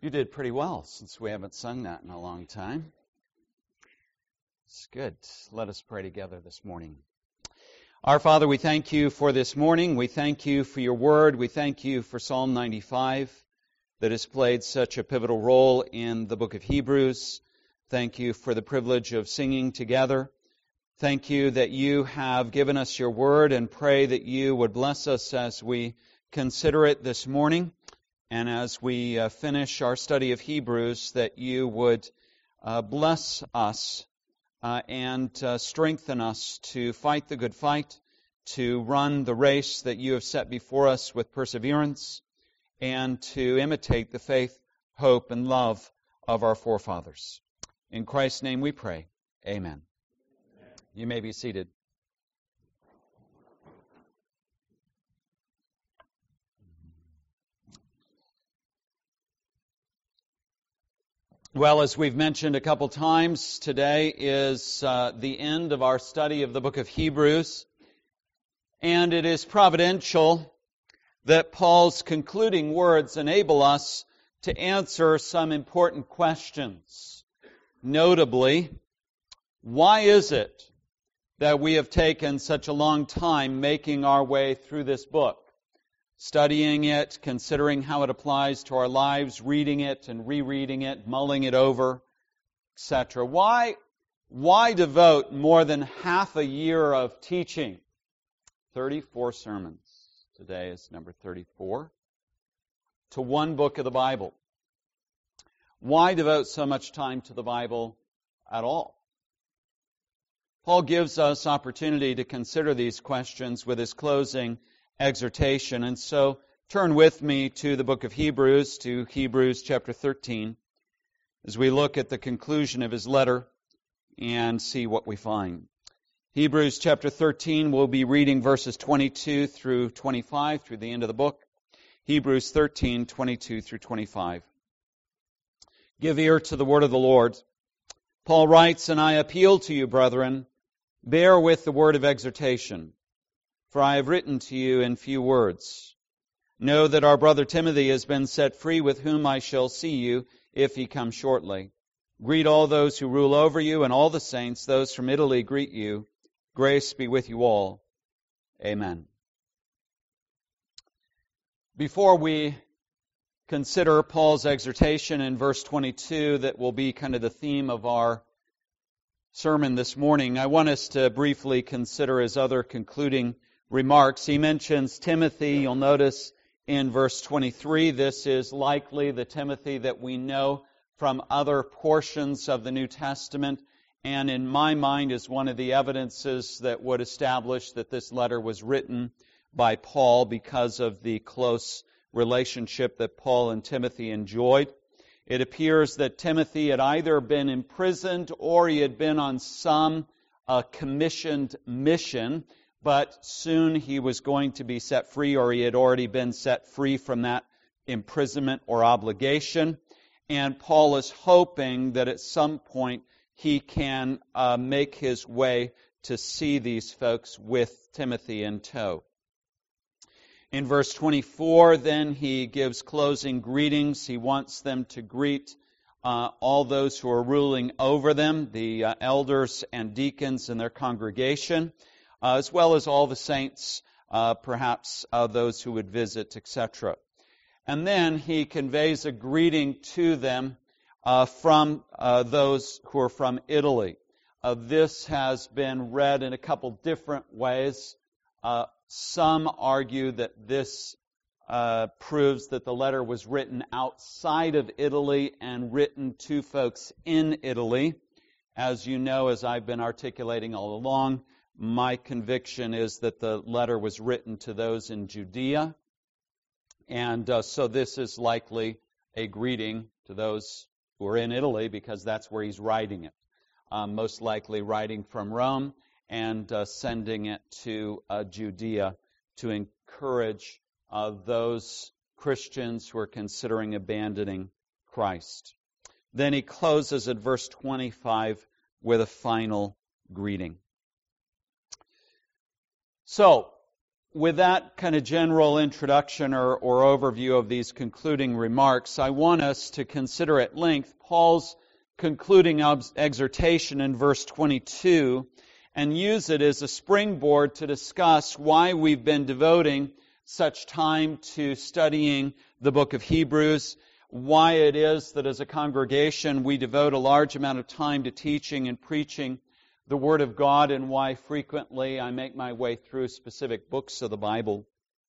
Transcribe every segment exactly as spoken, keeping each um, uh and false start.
You did pretty well, since we haven't sung that in a long time. It's good. Let us pray together this morning. Our Father, we thank you for this morning. We thank you for your word. We thank you for Psalm ninety-five that has played such a pivotal role in the book of Hebrews. Thank you for the privilege of singing together. Thank you that you have given us your word, and pray that you would bless us as we consider it this morning. And as we uh, finish our study of Hebrews, that you would uh, bless us uh, and uh, strengthen us to fight the good fight, to run the race that you have set before us with perseverance, and to imitate the faith, hope, and love of our forefathers. In Christ's name we pray. Amen. Amen. You may be seated. Well, as we've mentioned a couple times, today is uh, the end of our study of the book of Hebrews. And it is providential that Paul's concluding words enable us to answer some important questions. Notably, why is it that we have taken such a long time making our way through this book? Studying it, considering how it applies to our lives, reading it and rereading it, mulling it over, et cetera. Why, why devote more than half a year of teaching? thirty-four sermons. Today is number thirty-four. To one book of the Bible. Why devote so much time to the Bible at all? Paul gives us opportunity to consider these questions with his closing exhortation. And so turn with me to the book of Hebrews, to Hebrews chapter thirteen, as we look at the conclusion of his letter and see what we find. Hebrews chapter thirteen, we'll be reading verses twenty-two through twenty-five, through the end of the book. Hebrews thirteen, twenty-two through twenty-five. Give ear to the word of the Lord. Paul writes, "And I appeal to you, brethren, bear with the word of exhortation. For I have written to you in few words. Know that our brother Timothy has been set free, with whom I shall see you, if he comes shortly. Greet all those who rule over you, and all the saints. Those from Italy greet you. Grace be with you all. Amen." Before we consider Paul's exhortation in verse twenty-two, that will be kind of the theme of our sermon this morning, I want us to briefly consider his other concluding remarks. He mentions Timothy. You'll notice in verse twenty-three, this is likely the Timothy that we know from other portions of the New Testament, and in my mind is one of the evidences that would establish that this letter was written by Paul because of the close relationship that Paul and Timothy enjoyed. It appears that Timothy had either been imprisoned or he had been on some uh, commissioned mission, but soon he was going to be set free, or he had already been set free from that imprisonment or obligation. And Paul is hoping that at some point he can uh, make his way to see these folks with Timothy in tow. In verse twenty-four, then he gives closing greetings. He wants them to greet uh, all those who are ruling over them, the uh, elders and deacons in their congregation, Uh, as well as all the saints, uh, perhaps uh, those who would visit, et cetera. And then he conveys a greeting to them uh, from uh, those who are from Italy. Uh, this has been read in a couple different ways. Uh, some argue that this uh, proves that the letter was written outside of Italy and written to folks in Italy. As you know, as I've been articulating all along, my conviction is that the letter was written to those in Judea. And uh, so this is likely a greeting to those who are in Italy, because that's where he's writing it. Um, most likely writing from Rome and uh, sending it to uh, Judea to encourage uh, those Christians who are considering abandoning Christ. Then he closes at verse twenty-five with a final greeting. So, with that kind of general introduction or, or overview of these concluding remarks, I want us to consider at length Paul's concluding exhortation in verse twenty-two and use it as a springboard to discuss why we've been devoting such time to studying the book of Hebrews, why it is that as a congregation we devote a large amount of time to teaching and preaching the Word of God, and why frequently I make my way through specific books of the Bible.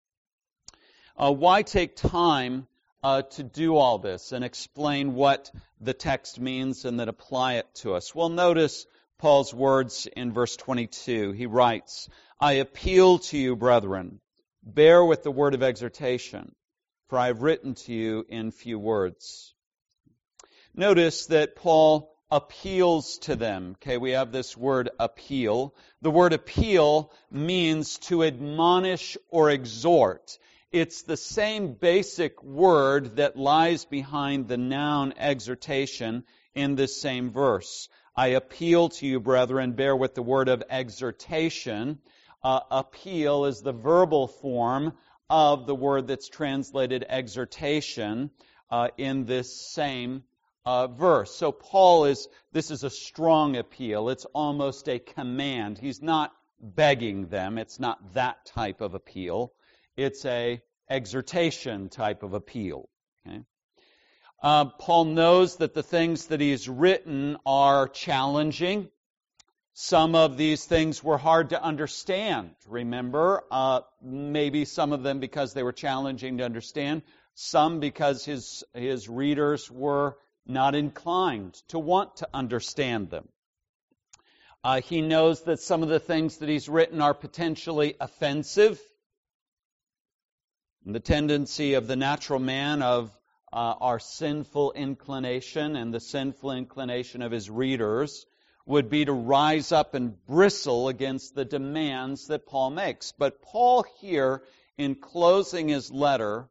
Uh, why take time uh, to do all this and explain what the text means and then apply it to us? Well, notice Paul's words in verse twenty-two. He writes, I appeal to you, brethren, bear with the word of exhortation, for I have written to you in few words. Notice that Paul appeals to them. Okay, we have this word appeal. The word appeal means to admonish or exhort. It's the same basic word that lies behind the noun exhortation in this same verse. I appeal to you, brethren, bear with the word of exhortation. Uh, appeal is the verbal form of the word that's translated exhortation uh, in this same Uh, verse. So Paul is, this is a strong appeal. It's almost a command. He's not begging them. It's not that type of appeal. It's a exhortation type of appeal. Okay? Uh, Paul knows that the things that he's written are challenging. Some of these things were hard to understand, remember? Uh, maybe some of them because they were challenging to understand. Some because his, his readers were not inclined to want to understand them. Uh, he knows that some of the things that he's written are potentially offensive. And the tendency of the natural man of uh, our sinful inclination and the sinful inclination of his readers would be to rise up and bristle against the demands that Paul makes. But Paul here, in closing his letter,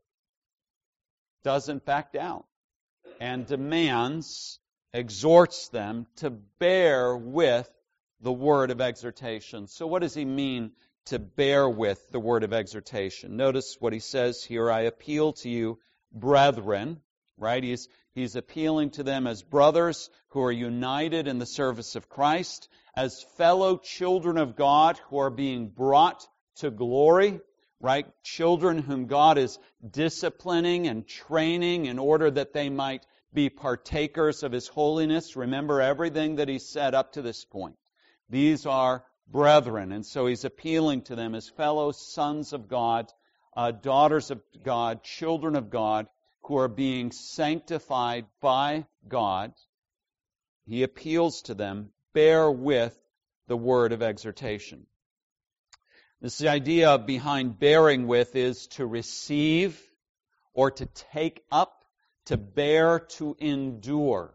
doesn't back down and demands, exhorts them to bear with the word of exhortation. So what does he mean to bear with the word of exhortation? Notice what he says here, I appeal to you, brethren, right? He's, he's appealing to them as brothers who are united in the service of Christ, as fellow children of God who are being brought to glory, right? Children whom God is disciplining and training in order that they might be partakers of His holiness. Remember everything that He said up to this point. These are brethren, and so He's appealing to them as fellow sons of God, uh, daughters of God, children of God, who are being sanctified by God. He appeals to them, bear with the word of exhortation. This idea behind bearing with is to receive or to take up, to bear, to endure.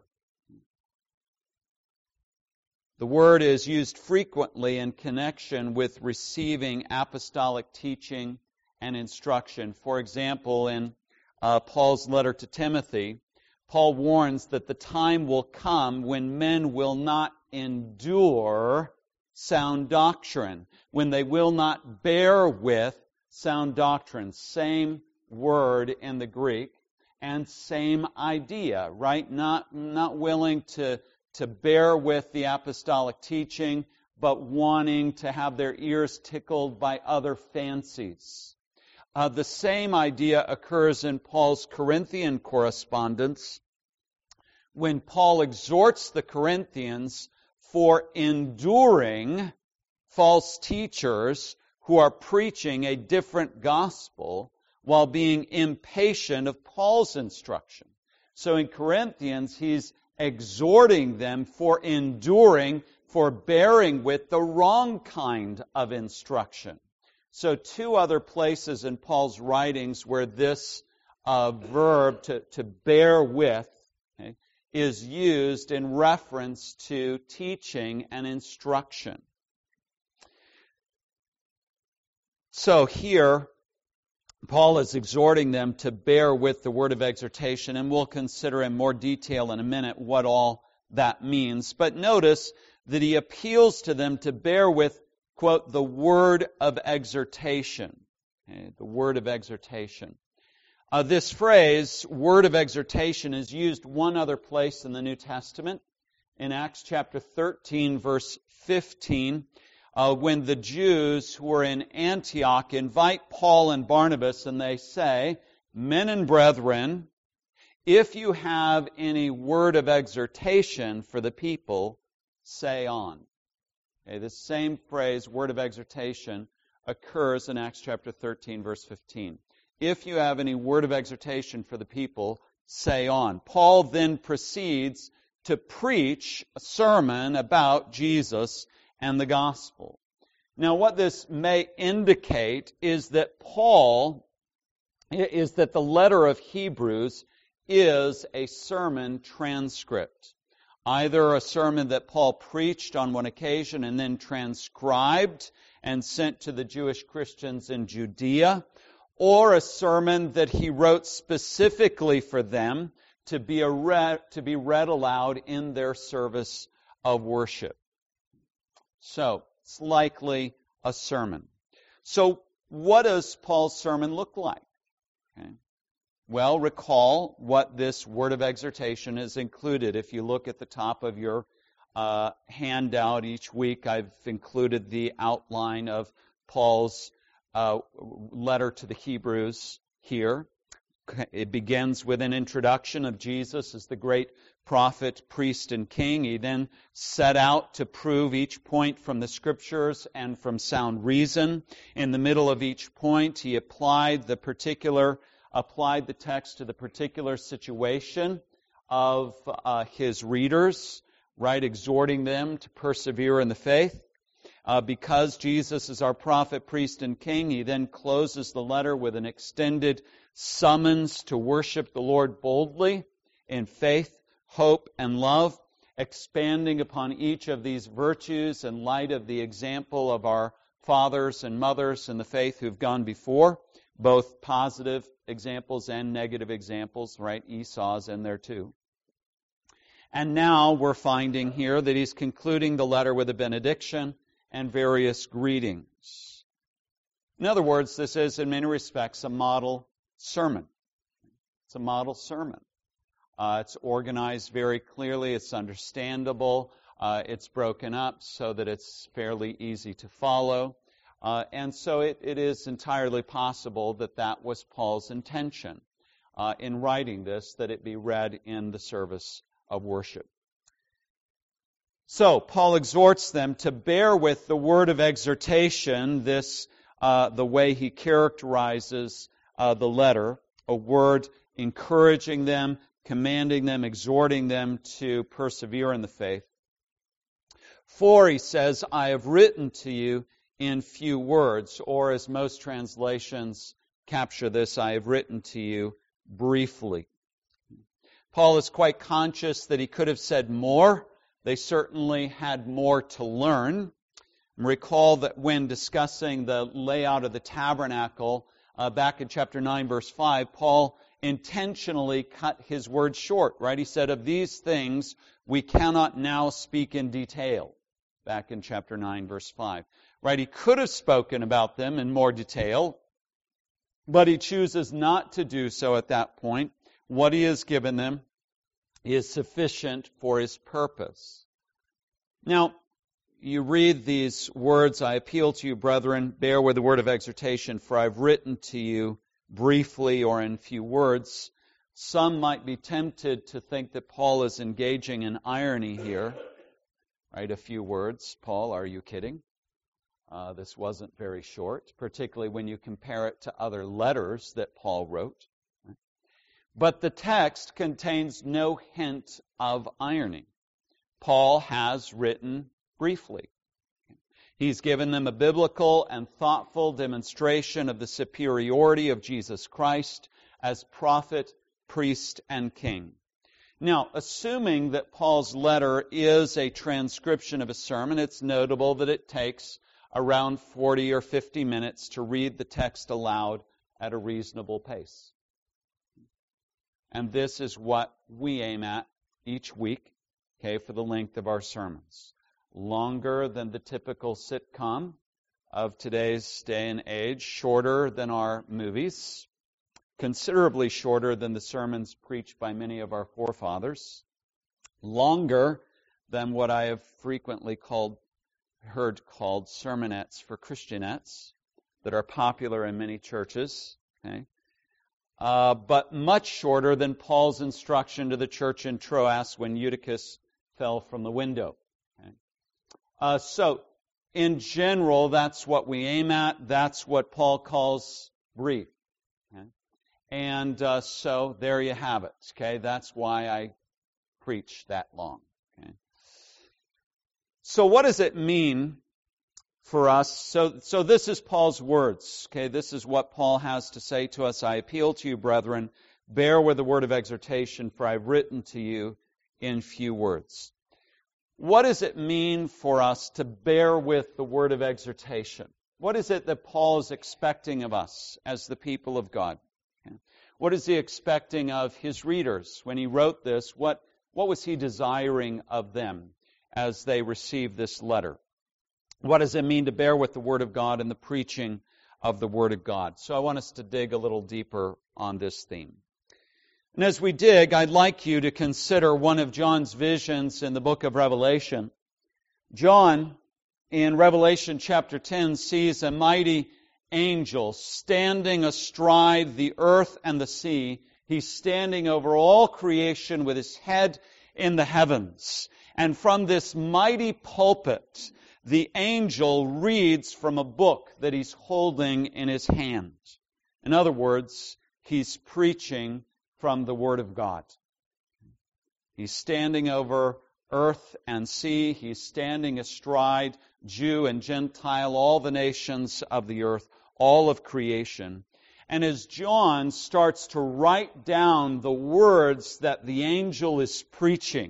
The word is used frequently in connection with receiving apostolic teaching and instruction. For example, in uh, Paul's letter to Timothy, Paul warns that the time will come when men will not endure sound doctrine, when they will not bear with sound doctrine. Same word in the Greek and same idea, right? Not, not willing to, to bear with the apostolic teaching, but wanting to have their ears tickled by other fancies. Uh, the same idea occurs in Paul's Corinthian correspondence when Paul exhorts the Corinthians for enduring false teachers who are preaching a different gospel while being impatient of Paul's instruction. So in Corinthians, he's exhorting them for enduring, for bearing with the wrong kind of instruction. So two other places in Paul's writings where this uh, verb to, to bear with okay, is used in reference to teaching and instruction. So here, Paul is exhorting them to bear with the word of exhortation, and we'll consider in more detail in a minute what all that means. But notice that he appeals to them to bear with, quote, the word of exhortation. Okay, the word of exhortation. Uh, this phrase, word of exhortation, is used one other place in the New Testament. In Acts chapter thirteen, verse fifteen, uh, when the Jews who were in Antioch invite Paul and Barnabas, and they say, "Men and brethren, if you have any word of exhortation for the people, say on." Okay, this same phrase, word of exhortation, occurs in Acts chapter thirteen, verse fifteen. If you have any word of exhortation for the people, say on. Paul then proceeds to preach a sermon about Jesus and the gospel. Now, what this may indicate is that Paul, is that the letter of Hebrews is a sermon transcript. Either a sermon that Paul preached on one occasion and then transcribed and sent to the Jewish Christians in Judea, or a sermon that he wrote specifically for them to be, a read, to be read aloud in their service of worship. So, it's likely a sermon. So, what does Paul's sermon look like? Okay. Well, recall what this word of exhortation is included. If you look at the top of your uh, handout each week, I've included the outline of Paul's uh, letter to the Hebrews here. It begins with an introduction of Jesus as the great prophet, priest, and king. He then set out to prove each point from the Scriptures and from sound reason. In the middle of each point, he applied the particular, applied the text to the particular situation of uh, his readers, right, exhorting them to persevere in the faith. Uh, because Jesus is our prophet, priest, and king, he then closes the letter with an extended summons to worship the Lord boldly in faith, hope, and love, expanding upon each of these virtues in light of the example of our fathers and mothers in the faith who've gone before, both positive examples and negative examples, right? Esau's in there too. And now we're finding here that he's concluding the letter with a benediction and various greetings. In other words, this is in many respects a model sermon. It's a model sermon. Uh, it's organized very clearly. It's understandable. Uh, it's broken up so that it's fairly easy to follow. Uh, and so it, it is entirely possible that that was Paul's intention uh, in writing this, that it be read in the service of worship. So, Paul exhorts them to bear with the word of exhortation, this, uh, the way he characterizes uh, the letter, a word encouraging them, commanding them, exhorting them to persevere in the faith. For, he says, I have written to you in few words, or as most translations capture this, I have written to you briefly. Paul is quite conscious that he could have said more. They certainly had more to learn. Recall that when discussing the layout of the tabernacle, uh, back in chapter nine, verse five, Paul intentionally cut his words short, right? He said, of these things we cannot now speak in detail, back in chapter nine, verse five. Right? He could have spoken about them in more detail, but he chooses not to do so at that point. What he has given them is sufficient for his purpose. Now, you read these words, I appeal to you, brethren, bear with the word of exhortation, for I've written to you briefly or in few words. Some might be tempted to think that Paul is engaging in irony here. Right, a few words. Paul, are you kidding? Uh, this wasn't very short, particularly when you compare it to other letters that Paul wrote. But the text contains no hint of irony. Paul has written briefly. He's given them a biblical and thoughtful demonstration of the superiority of Jesus Christ as prophet, priest, and king. Now, assuming that Paul's letter is a transcription of a sermon, it's notable that it takes around forty or fifty minutes to read the text aloud at a reasonable pace. And this is what we aim at each week, okay, for the length of our sermons. Longer than the typical sitcom, of today's day and age, shorter than our movies, considerably shorter than the sermons preached by many of our forefathers, longer than what I have frequently called, heard called sermonettes for Christianettes that are popular in many churches, okay? Uh, but much shorter than Paul's instruction to the church in Troas when Eutychus fell from the window. Okay? Uh, so, in general, that's what we aim at. That's what Paul calls brief. Okay? And uh, so, there you have it. Okay, that's why I preach that long. Okay? So, what does it mean for us? So, so this is Paul's words. Okay, this is what Paul has to say to us. I appeal to you, brethren, bear with the word of exhortation, for I've written to you in few words. What does it mean for us to bear with the word of exhortation? What is it that Paul is expecting of us as the people of God? Okay. What is he expecting of his readers when he wrote this? What, what was he desiring of them as they received this letter? What does it mean to bear with the Word of God and the preaching of the Word of God? So I want us to dig a little deeper on this theme. And as we dig, I'd like you to consider one of John's visions in the book of Revelation. John, in Revelation chapter ten, sees a mighty angel standing astride the earth and the sea. He's standing over all creation with his head in the heavens. And from this mighty pulpit, the angel reads from a book that he's holding in his hand. In other words, he's preaching from the Word of God. He's standing over earth and sea. He's standing astride Jew and Gentile, all the nations of the earth, all of creation. And as John starts to write down the words that the angel is preaching,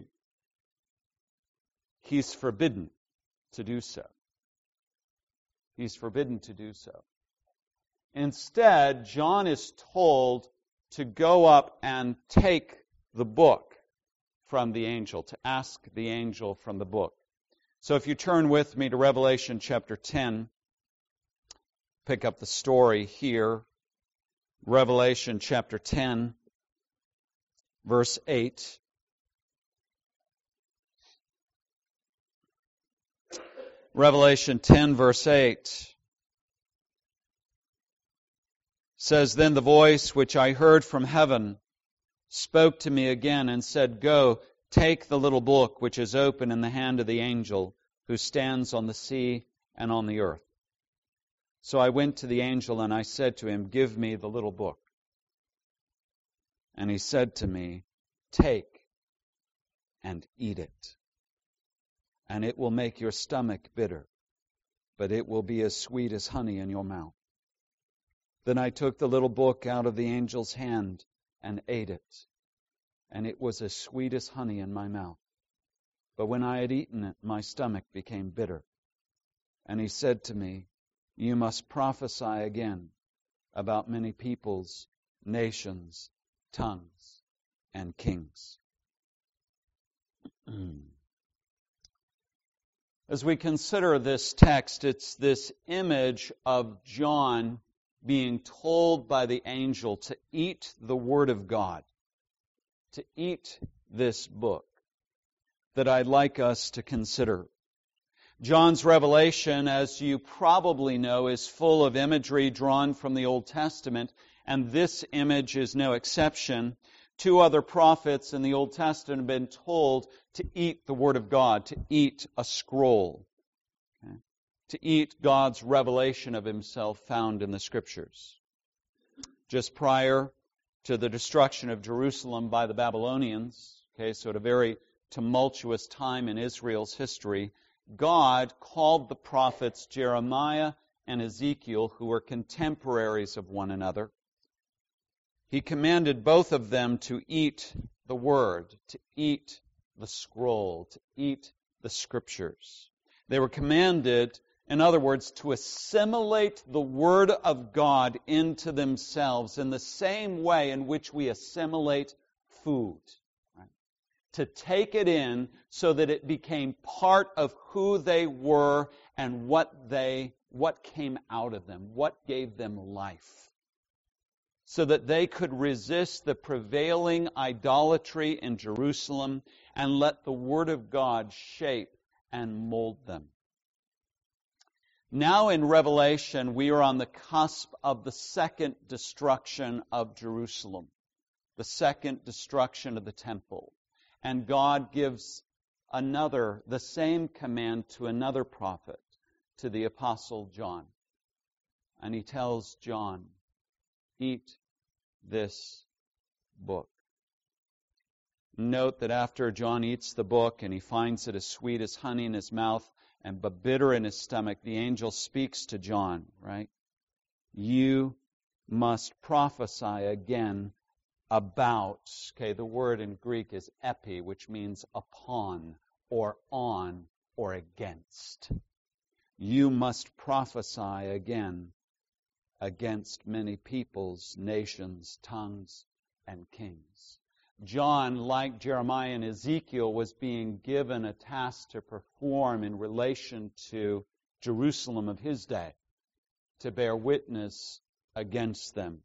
he's forbidden to do so. He's forbidden to do so. Instead, John is told to go up and take the book from the angel, to ask the angel from the book. So if you turn with me to Revelation chapter ten, pick up the story here. Revelation chapter ten, verse eight. Revelation ten, verse eight says, Then the voice which I heard from heaven spoke to me again and said, Go, take the little book which is open in the hand of the angel who stands on the sea and on the earth. So I went to the angel and I said to him, Give me the little book. And he said to me, Take and eat it. And it will make your stomach bitter, but it will be as sweet as honey in your mouth. Then I took the little book out of the angel's hand and ate it, and it was as sweet as honey in my mouth. But when I had eaten it, my stomach became bitter. And he said to me, You must prophesy again about many peoples, nations, tongues, and kings. As we consider this text, it's this image of John being told by the angel to eat the Word of God, to eat this book, that I'd like us to consider. John's revelation, as you probably know, is full of imagery drawn from the Old Testament, and this image is no exception. Two other prophets in the Old Testament have been told to eat the Word of God, to eat a scroll, okay? To eat God's revelation of Himself found in the Scriptures. Just prior to the destruction of Jerusalem by the Babylonians, okay, so at a very tumultuous time in Israel's history, God called the prophets Jeremiah and Ezekiel, who were contemporaries of one another. He commanded both of them to eat the Word, to eat the scroll, to eat the Scriptures. They were commanded, in other words, to assimilate the Word of God into themselves in the same way in which we assimilate food. Right? To take it in so that it became part of who they were and what they what came out of them, what gave them life, so that they could resist the prevailing idolatry in Jerusalem and let the Word of God shape and mold them. Now in Revelation, we are on the cusp of the second destruction of Jerusalem, the second destruction of the temple. And God gives another, the same command to another prophet, to the Apostle John. And he tells John, eat this book. Note that after John eats the book and he finds it as sweet as honey in his mouth and but bitter in his stomach, the angel speaks to John, right? You must prophesy again about, okay, the word in Greek is epi, which means upon or on or against. You must prophesy again against many peoples, nations, tongues, and kings. John, like Jeremiah and Ezekiel, was being given a task to perform in relation to Jerusalem of his day, to bear witness against them.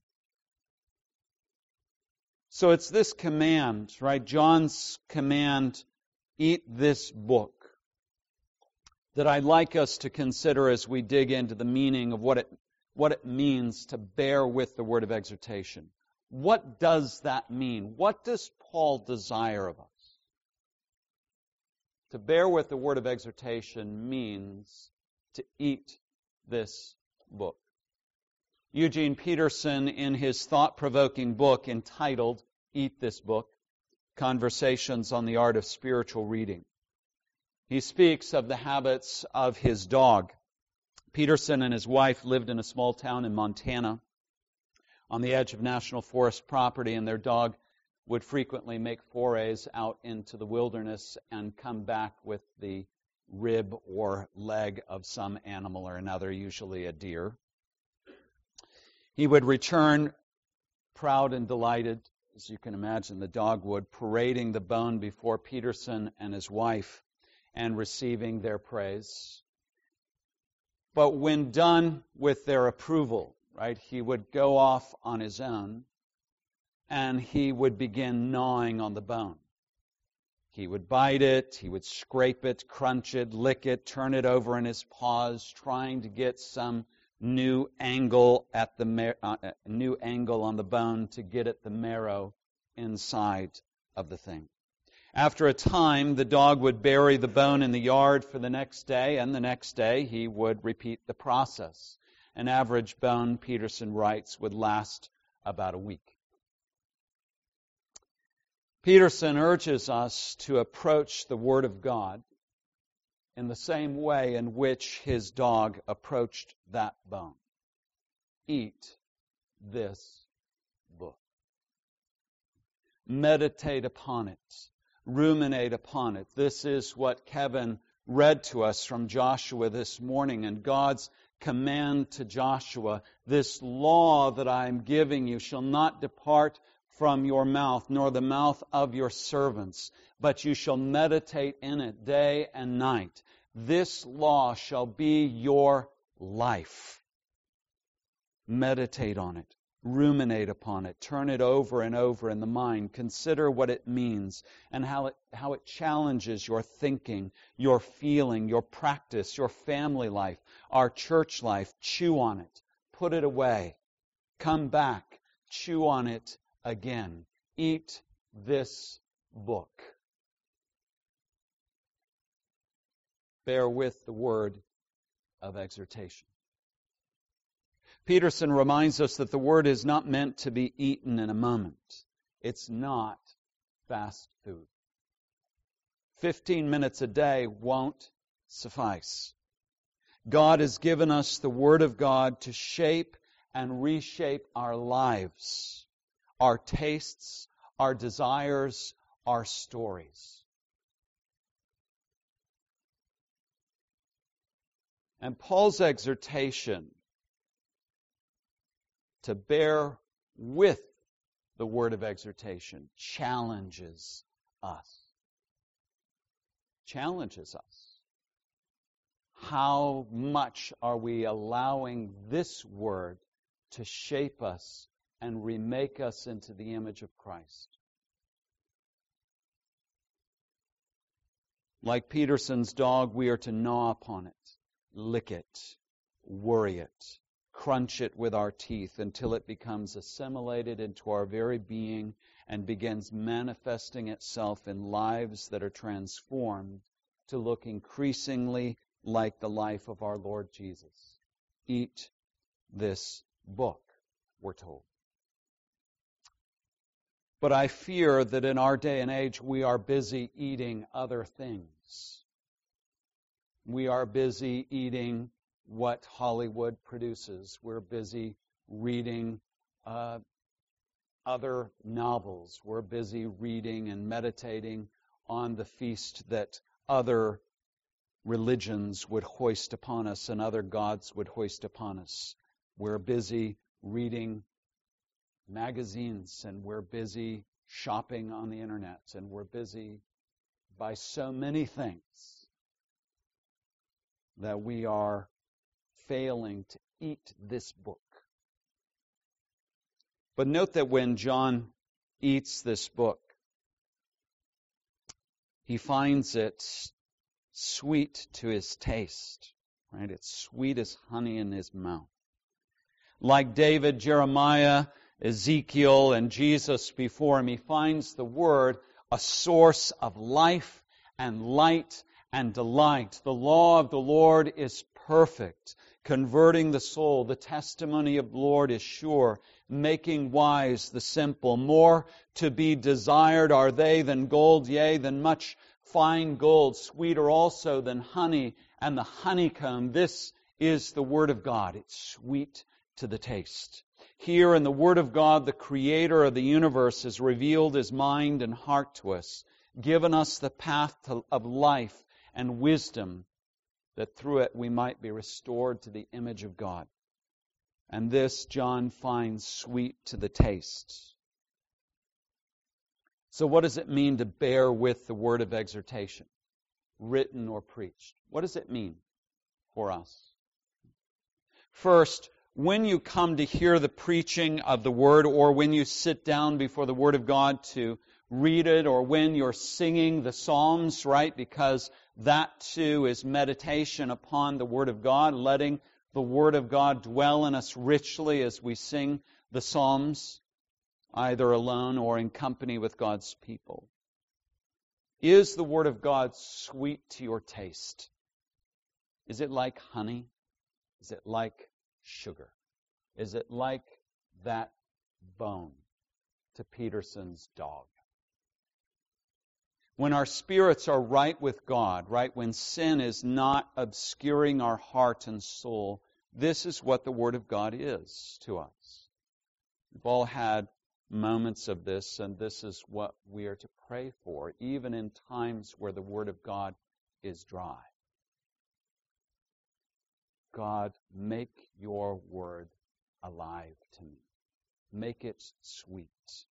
So it's this command, right? John's command, eat this book, that I'd like us to consider as we dig into the meaning of what it, what it means to bear with the word of exhortation. What does that mean? What does Paul desire of us? To bear with the word of exhortation means to eat this book. Eugene Peterson, in his thought-provoking book entitled Eat This Book, Conversations on the Art of Spiritual Reading, he speaks of the habits of his dog. Peterson and his wife lived in a small town in Montana on the edge of national forest property, and their dog would frequently make forays out into the wilderness and come back with the rib or leg of some animal or another, usually a deer. He would return proud and delighted, as you can imagine the dog would, parading the bone before Peterson and his wife and receiving their praise. But when done with their approval, right, he would go off on his own and he would begin gnawing on the bone. He would bite it, he would scrape it, crunch it, lick it, turn it over in his paws, trying to get some new angle at the mar- uh, new angle on the bone to get at the marrow inside of the thing. After a time, the dog would bury the bone in the yard for the next day, and the next day he would repeat the process. An average bone, Peterson writes, would last about a week. Peterson urges us to approach the Word of God in the same way in which his dog approached that bone. Eat this book. Meditate upon it. Ruminate upon it. This is what Kevin read to us from Joshua this morning, and God's command to Joshua, this law that I am giving you shall not depart from your mouth, nor the mouth of your servants, but you shall meditate in it day and night. This law shall be your life. Meditate on it. Ruminate upon it. Turn it over and over in the mind. Consider what it means and how it, how it challenges your thinking, your feeling, your practice, your family life, our church life. Chew on it. Put it away. Come back. Chew on it again. Eat this book. Bear with the word of exhortation. Peterson reminds us that the word is not meant to be eaten in a moment. It's not fast food. Fifteen minutes a day won't suffice. God has given us the Word of God to shape and reshape our lives, our tastes, our desires, our stories. And Paul's exhortation to bear with the word of exhortation challenges us. Challenges us. How much are we allowing this word to shape us and remake us into the image of Christ? Like Peterson's dog, we are to gnaw upon it, lick it, worry it, crunch it with our teeth until it becomes assimilated into our very being and begins manifesting itself in lives that are transformed to look increasingly like the life of our Lord Jesus. Eat this book, we're told. But I fear that in our day and age, we are busy eating other things. We are busy eating what Hollywood produces. We're busy reading uh, other novels. We're busy reading and meditating on the feast that other religions would hoist upon us and other gods would hoist upon us. We're busy reading magazines, and we're busy shopping on the internet, and we're busy by so many things that we are failing to eat this book. But note that when John eats this book, he finds it sweet to his taste, right? It's sweet as honey in his mouth. Like David, Jeremiah, Ezekiel, and Jesus before him, he finds the Word a source of life and light and delight. The law of the Lord is perfect, converting the soul. The testimony of the Lord is sure, making wise the simple. More to be desired are they than gold, yea, than much fine gold, sweeter also than honey and the honeycomb. This is the Word of God. It's sweet to the taste. Here in the Word of God, the Creator of the universe has revealed His mind and heart to us, given us the path to, of life and wisdom, that through it we might be restored to the image of God. And this John finds sweet to the taste. So what does it mean to bear with the word of exhortation, written or preached? What does it mean for us? First, when you come to hear the preaching of the Word, or when you sit down before the Word of God to read it, or when you're singing the Psalms, right? Because that too is meditation upon the Word of God, letting the Word of God dwell in us richly as we sing the Psalms, either alone or in company with God's people. Is the Word of God sweet to your taste? Is it like honey? Is it like sugar? Is it like that bone to Peterson's dog? When our spirits are right with God, right, when sin is not obscuring our heart and soul, this is what the Word of God is to us. We've all had moments of this, and this is what we are to pray for, even in times where the Word of God is dry. God, make your word alive to me. Make it sweet.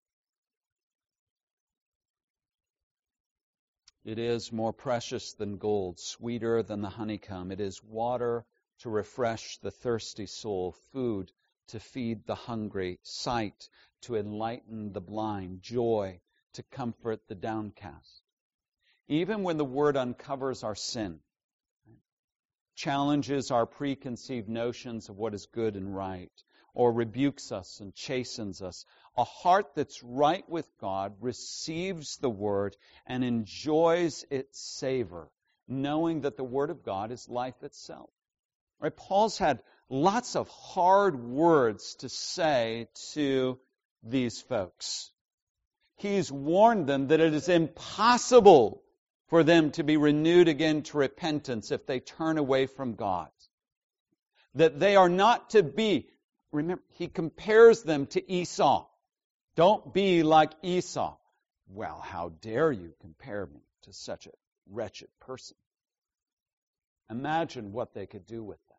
It is more precious than gold, sweeter than the honeycomb. It is water to refresh the thirsty soul, food to feed the hungry, sight to enlighten the blind, joy to comfort the downcast. Even when the word uncovers our sin, challenges our preconceived notions of what is good and right, or rebukes us and chastens us, a heart that's right with God receives the Word and enjoys its savor, knowing that the Word of God is life itself. Right? Paul's had lots of hard words to say to these folks. He's warned them that it is impossible for them to be renewed again to repentance if they turn away from God. That they are not to be, remember, he compares them to Esau. Don't be like Esau. Well, how dare you compare me to such a wretched person? Imagine what they could do with that.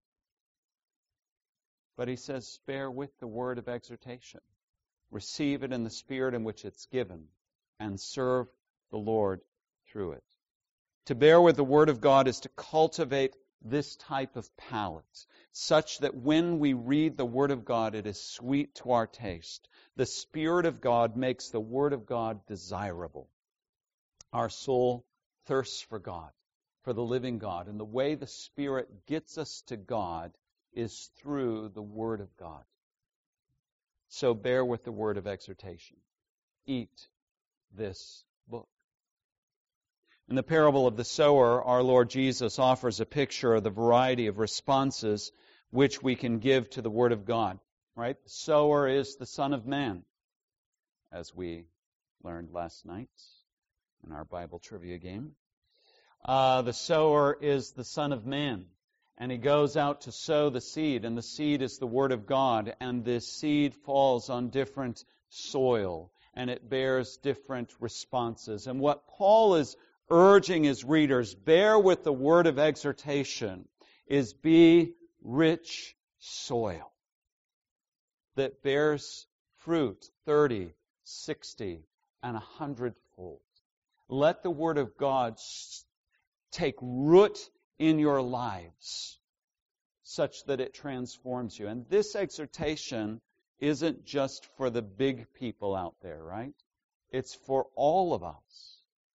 But he says, bear with the word of exhortation. Receive it in the spirit in which it's given, and serve the Lord through it. To bear with the Word of God is to cultivate this type of palate, such that when we read the Word of God, it is sweet to our taste. The Spirit of God makes the Word of God desirable. Our soul thirsts for God, for the living God. And the way the Spirit gets us to God is through the Word of God. So bear with the word of exhortation. Eat this book. In the parable of the sower, our Lord Jesus offers a picture of the variety of responses which we can give to the Word of God. Right? The sower is the Son of Man, as we learned last night in our Bible trivia game. Uh, the sower is the Son of Man, and he goes out to sow the seed, and the seed is the Word of God, and this seed falls on different soil, and it bears different responses. And what Paul is urging his readers, bear with the word of exhortation, is be rich soil that bears fruit thirty, sixty, and a hundredfold. Let the Word of God take root in your lives such that it transforms you. And this exhortation isn't just for the big people out there, right? It's for all of us,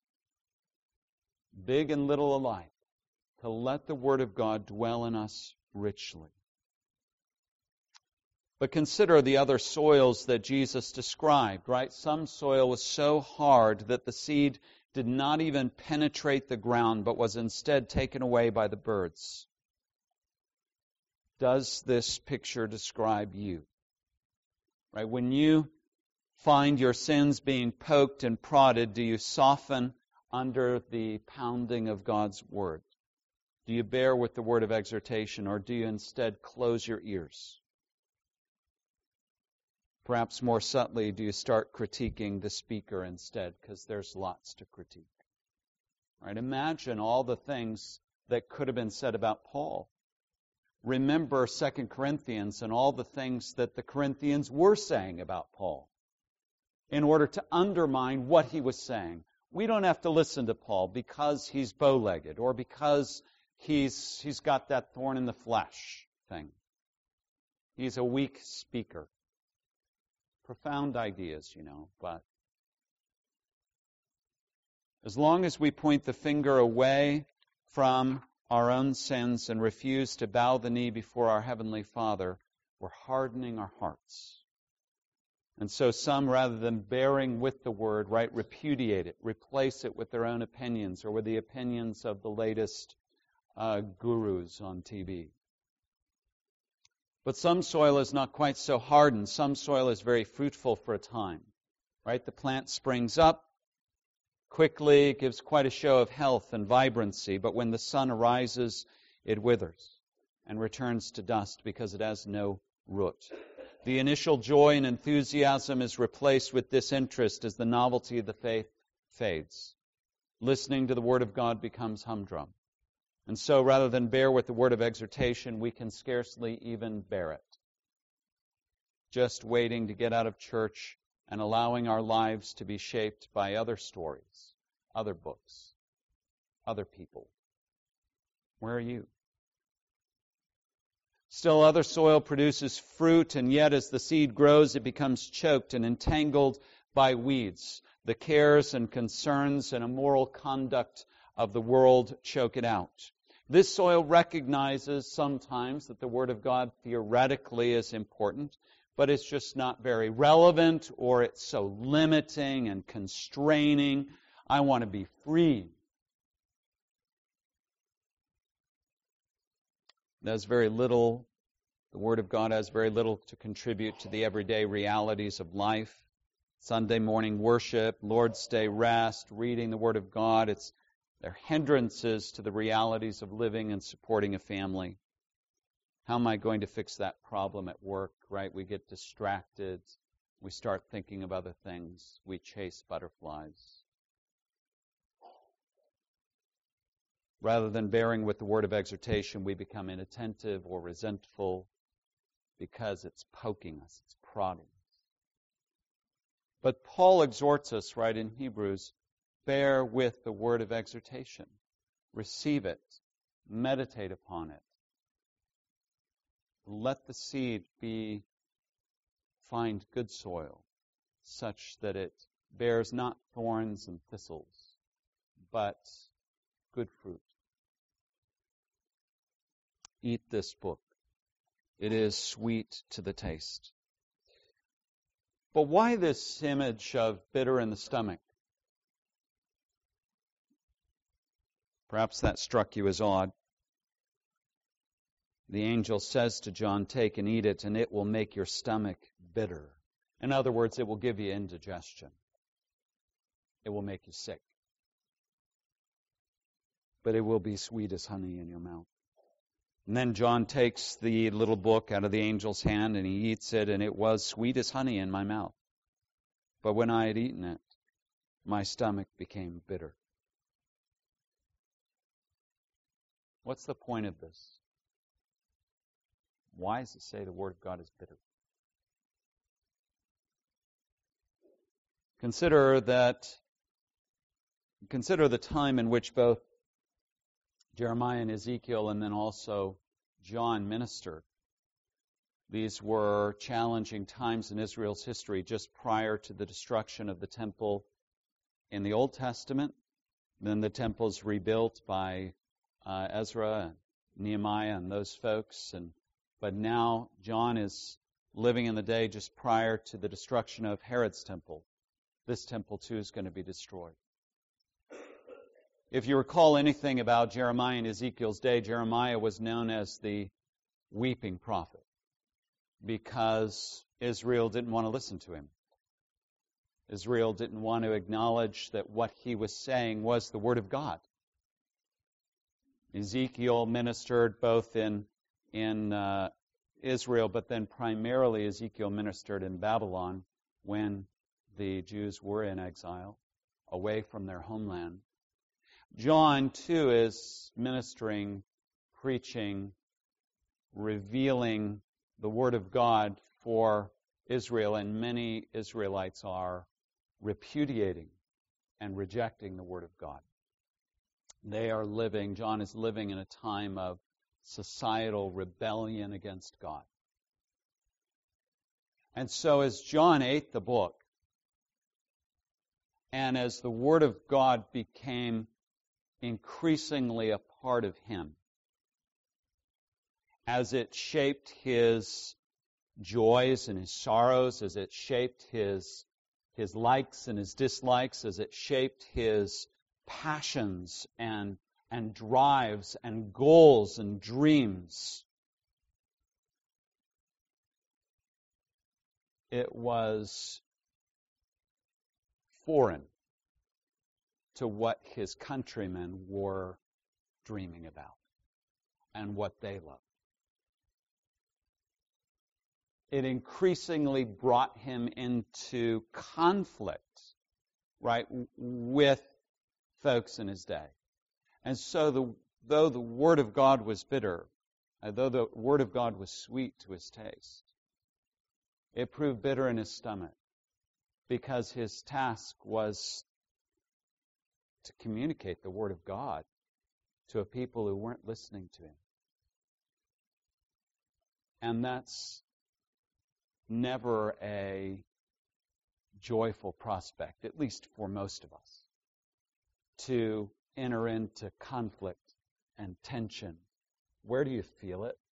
big and little alike, to let the Word of God dwell in us richly. But consider the other soils that Jesus described, right? Some soil was so hard that the seed did not even penetrate the ground, but was instead taken away by the birds. Does this picture describe you? Right? When you find your sins being poked and prodded, do you soften under the pounding of God's Word? Do you bear with the word of exhortation, or do you instead close your ears? Perhaps more subtly, do you start critiquing the speaker instead, because there's lots to critique? Right? Imagine all the things that could have been said about Paul. Remember Second Corinthians and all the things that the Corinthians were saying about Paul in order to undermine what he was saying. We don't have to listen to Paul because he's bow-legged or because he's he's got that thorn in the flesh thing. He's a weak speaker. Profound ideas, you know, but as long as we point the finger away from our own sins and refuse to bow the knee before our Heavenly Father, we're hardening our hearts. And so some, rather than bearing with the Word, right, repudiate it, replace it with their own opinions or with the opinions of the latest uh, gurus on T V. But some soil is not quite so hardened. Some soil is very fruitful for a time. Right? The plant springs up quickly, gives quite a show of health and vibrancy, but when the sun arises, it withers and returns to dust because it has no root. The initial joy and enthusiasm is replaced with disinterest as the novelty of the faith fades. Listening to the Word of God becomes humdrum. And so rather than bear with the word of exhortation, we can scarcely even bear it. Just waiting to get out of church and allowing our lives to be shaped by other stories, other books, other people. Where are you? Still other soil produces fruit, and yet as the seed grows, it becomes choked and entangled by weeds. The cares and concerns and immoral conduct of the world choke it out. This soil recognizes sometimes that the Word of God theoretically is important, but it's just not very relevant, or it's so limiting and constraining. I want to be free. There's very little, the Word of God has very little to contribute to the everyday realities of life. Sunday morning worship, Lord's Day rest, reading the Word of God, it's they're hindrances to the realities of living and supporting a family. How am I going to fix that problem at work, right? We get distracted. We start thinking of other things. We chase butterflies. Rather than bearing with the word of exhortation, we become inattentive or resentful because it's poking us, it's prodding us. But Paul exhorts us, right, in Hebrews, bear with the word of exhortation. Receive it. Meditate upon it. Let the seed be find good soil, such that it bears not thorns and thistles, but good fruit. Eat this book. It is sweet to the taste. But why this image of bitter in the stomach? Perhaps that struck you as odd. The angel says to John, take and eat it, and it will make your stomach bitter. In other words, it will give you indigestion. It will make you sick. But it will be sweet as honey in your mouth. And then John takes the little book out of the angel's hand, and he eats it, and it was sweet as honey in my mouth. But when I had eaten it, my stomach became bitter. What's the point of this? Why does it say the Word of God is bitter? Consider that, consider the time in which both Jeremiah and Ezekiel and then also John ministered. These were challenging times in Israel's history just prior to the destruction of the temple in the Old Testament. Then the temple's rebuilt by uh, Ezra and Nehemiah and those folks. And but now John is living in the day just prior to the destruction of Herod's temple. This temple too is going to be destroyed. If you recall anything about Jeremiah and Ezekiel's day, Jeremiah was known as the weeping prophet because Israel didn't want to listen to him. Israel didn't want to acknowledge that what he was saying was the Word of God. Ezekiel ministered both in, in uh, Israel, but then primarily Ezekiel ministered in Babylon when the Jews were in exile, away from their homeland. John, too, is ministering, preaching, revealing the Word of God for Israel, and many Israelites are repudiating and rejecting the Word of God. They are living, John is living in a time of societal rebellion against God. And so as John ate the book, and as the Word of God became increasingly a part of him, as it shaped his joys and his sorrows, as it shaped his, his likes and his dislikes, as it shaped his passions and, and drives and goals and dreams, it was foreign to what his countrymen were dreaming about and what they loved. It increasingly brought him into conflict, right, with folks in his day. And so the, though the Word of God was bitter, uh, though the Word of God was sweet to his taste, it proved bitter in his stomach because his task was to communicate the Word of God to a people who weren't listening to him. And that's never a joyful prospect, at least for most of us, to enter into conflict and tension. Where do you feel it?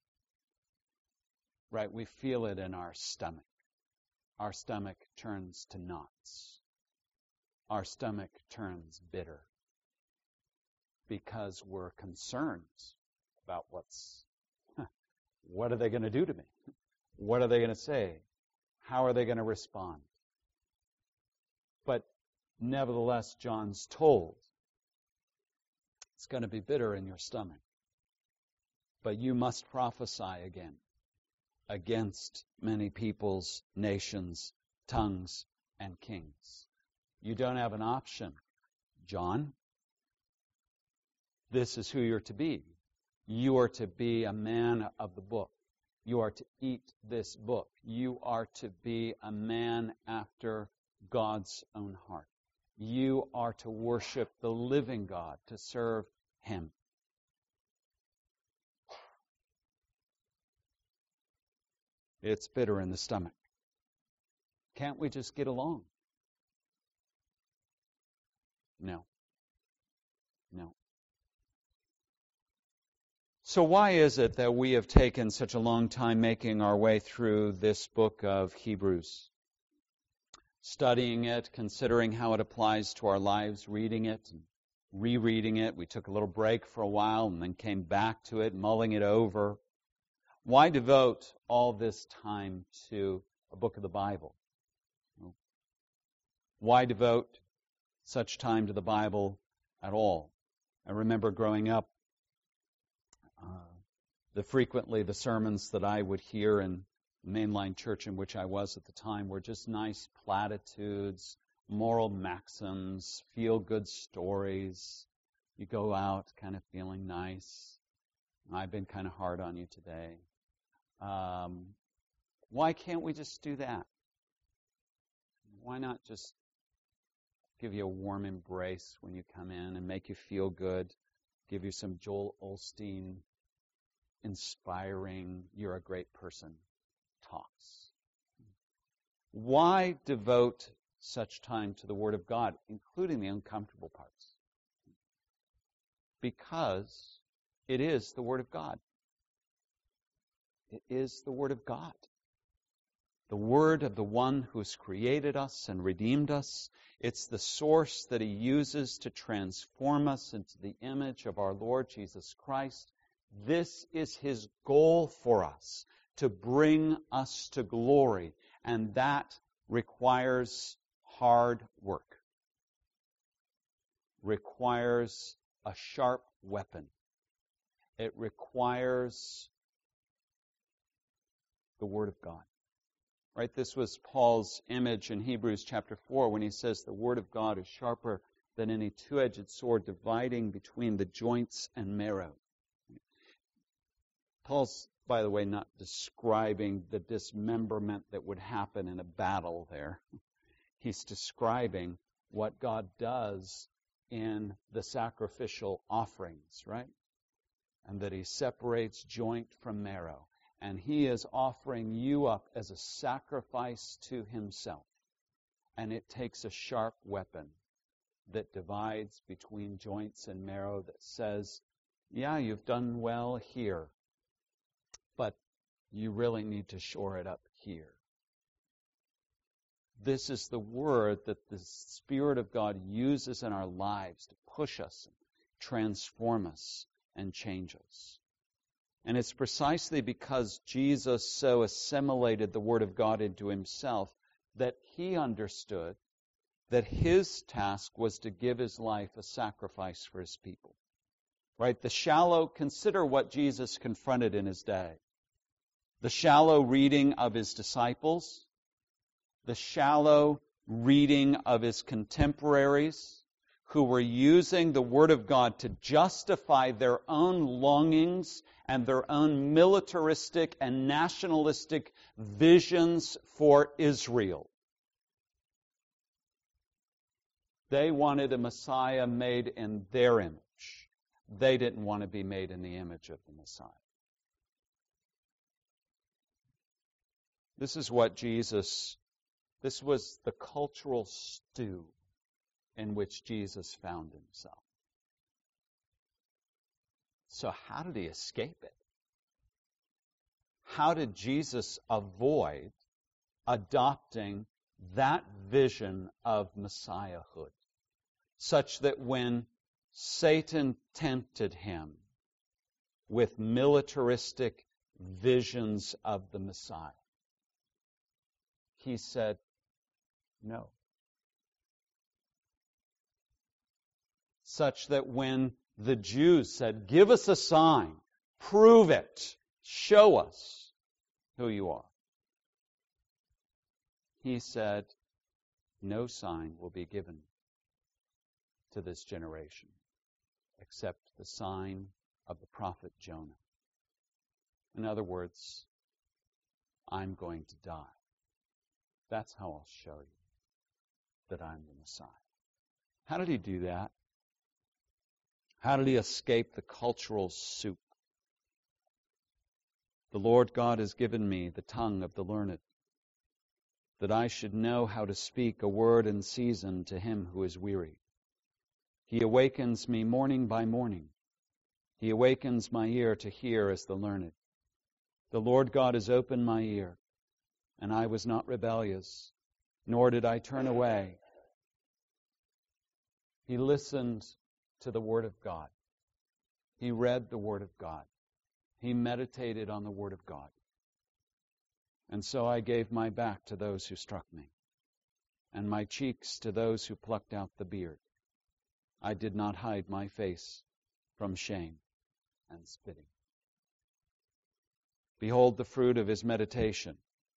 Right, we feel it in our stomach. Our stomach turns to knots. Our stomach turns bitter because we're concerned about what's, what are they going to do to me? What are they going to say? How are they going to respond? But nevertheless, John's told, it's going to be bitter in your stomach. But you must prophesy again against many peoples, nations, tongues, and kings. You don't have an option, John. This is who you're to be. You are to be a man of the book. You are to eat this book. You are to be a man after God's own heart. You are to worship the living God, to serve Him. It's bitter in the stomach. Can't we just get along? No. No. So why is it that we have taken such a long time making our way through this book of Hebrews? Studying it, considering how it applies to our lives, reading it, and rereading it. We took a little break for a while and then came back to it, mulling it over. Why devote all this time to a book of the Bible? Why devote such time to the Bible at all? I remember growing up, uh, the frequently the sermons that I would hear in the mainline church in which I was at the time were just nice platitudes, moral maxims, feel-good stories. You go out kind of feeling nice. I've been kind of hard on you today. Um, why can't we just do that? Why not just give you a warm embrace when you come in and make you feel good, give you some Joel Osteen inspiring, you're a great person talks? Why devote such time to the Word of God, including the uncomfortable parts? Because it is the Word of God. It is the Word of God. The Word of the one who has created us and redeemed us. It's the source that He uses to transform us into the image of our Lord Jesus Christ. This is His goal for us, to bring us to glory, and that requires hard work. Requires a sharp weapon. It requires the Word of God. Right? This was Paul's image in Hebrews chapter four when he says the Word of God is sharper than any two-edged sword, dividing between the joints and marrow. Paul's, by the way, not describing the dismemberment that would happen in a battle there. He's describing what God does in the sacrificial offerings, right? And that He separates joint from marrow. And He is offering you up as a sacrifice to Himself. And it takes a sharp weapon that divides between joints and marrow that says, yeah, you've done well here, but you really need to shore it up here. This is the Word that the Spirit of God uses in our lives to push us, transform us, and change us. And it's precisely because Jesus so assimilated the Word of God into Himself that He understood that His task was to give His life a sacrifice for His people. Right? The shallow, consider what Jesus confronted in His day. The shallow reading of His disciples, the shallow reading of His contemporaries, who were using the Word of God to justify their own longings and their own militaristic and nationalistic visions for Israel. They wanted a Messiah made in their image. They didn't want to be made in the image of the Messiah. This is what Jesus, this was the cultural stew in which Jesus found Himself. So how did He escape it? How did Jesus avoid adopting that vision of Messiahhood, such that when Satan tempted Him with militaristic visions of the Messiah, He said, no. Such that when the Jews said, give us a sign, prove it, show us who you are, He said, no sign will be given to this generation except the sign of the prophet Jonah. In other words, I'm going to die. That's how I'll show you that I'm the Messiah. How did He do that? How did He escape the cultural soup? The Lord God has given me the tongue of the learned, that I should know how to speak a word in season to him who is weary. He awakens me morning by morning. He awakens my ear to hear as the learned. The Lord God has opened my ear, and I was not rebellious, nor did I turn away. He listened to the Word of God. He read the Word of God. He meditated on the Word of God. And so I gave my back to those who struck me, and my cheeks to those who plucked out the beard. I did not hide my face from shame and spitting. Behold the fruit of his meditation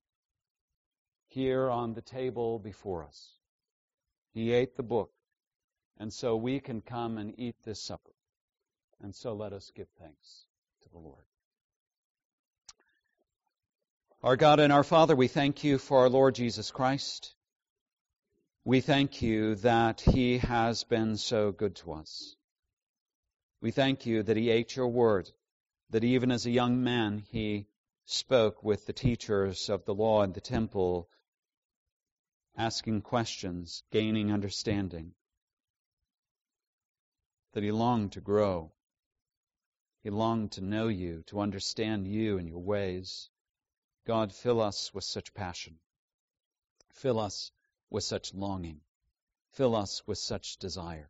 here on the table before us. He ate the book, and so we can come and eat this supper. And so let us give thanks to the Lord. Our God and our Father, we thank you for our Lord Jesus Christ. We thank you that he has been so good to us. We thank you that he ate your word, that even as a young man he spoke with the teachers of the law in the temple, asking questions, gaining understanding, that he longed to grow. He longed to know you, to understand you and your ways. God, fill us with such passion. Fill us with such longing. Fill us with such desire,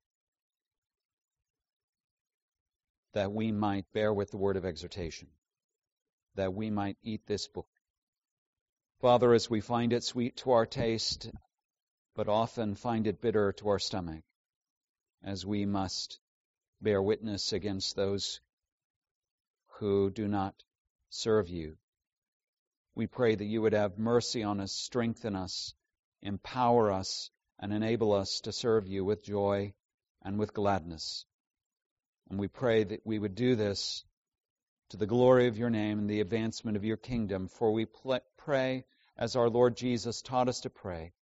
that we might bear with the word of exhortation, that we might eat this book. Father, as we find it sweet to our taste, but often find it bitter to our stomach, as we must bear witness against those who do not serve you, we pray that you would have mercy on us, strengthen us, empower us, and enable us to serve you with joy and with gladness. And we pray that we would do this to the glory of your name and the advancement of your kingdom, for we pray as our Lord Jesus taught us to pray,